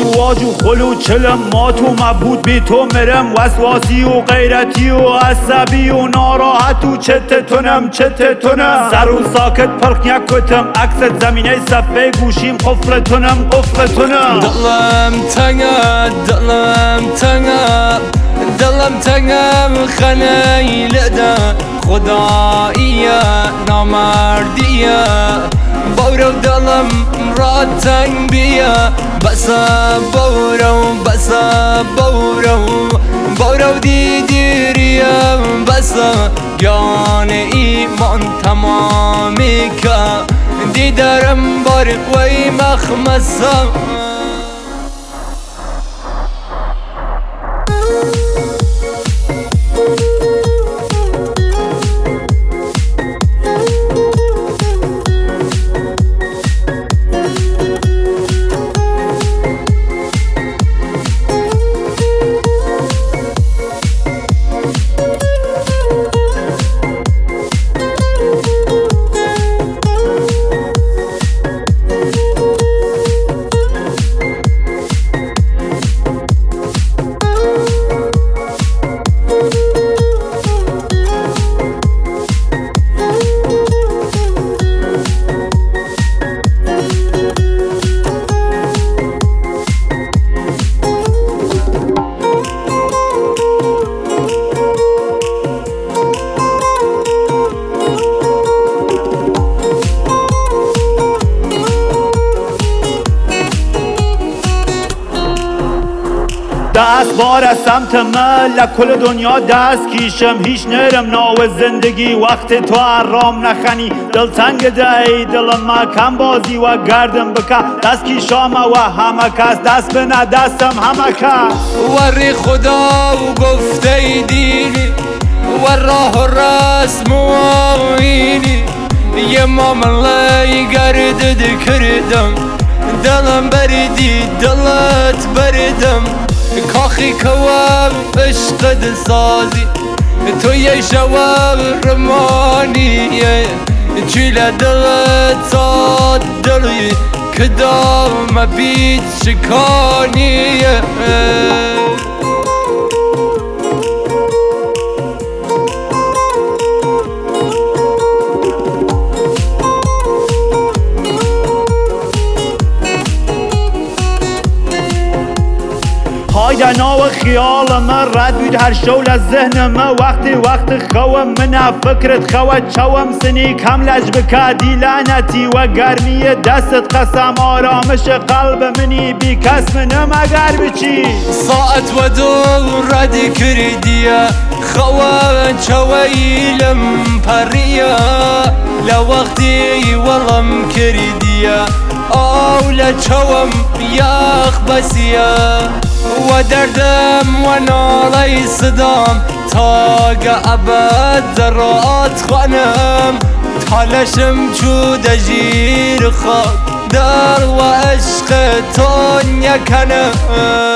رواج و خلو چلم ما تو مبهوت بی تو مرم وسواسی و غیرتی و عصبی و ناراحت و چتتونم سر و ساکت پرق نکتم عکست زمینه صفحه گوشیم قفلتونم دلم تنگم خنیل ده خداییه نامردیه بورو دلم را تنگ بیه بورو دیدیریم یان ایمان تمامی که دیدارم بارق وی مخمسه دست بار از سمت من لکل دنیا دست کیشم هیچ نرم ناو زندگی وقت تو حرام نخنی دل تنگ دهی دلم ما کم بازی و گردم بکه دست کیشام و همه کس دست بنا دستم همه کس وری خدا و گفته دینی و راه و رسم و آینی یه معامله گردد کردم دلم بردی دلت بردم کاخی کوام عشق دلسازی تو یه شاورمانیه چیل دلت ساد دلی کدام بیت شکانیه هایده ناو خیال من رد بود هر شول از ذهن من وقت خوام من فکرت خواد چوم سنی کم لج بکدی لعنتی و گرمی دستت قسم آرامش قلب منی بی کس منم اگر بچی ساعت و دو ردی کردیه خواه چویلم پریه لوقتی ولم کردیه اولا چوم یخ بسیه و دردم و نالی صدام تاگه ابد ذرات خانم تالشم چو دجیر خاک در و عشق تون یکنم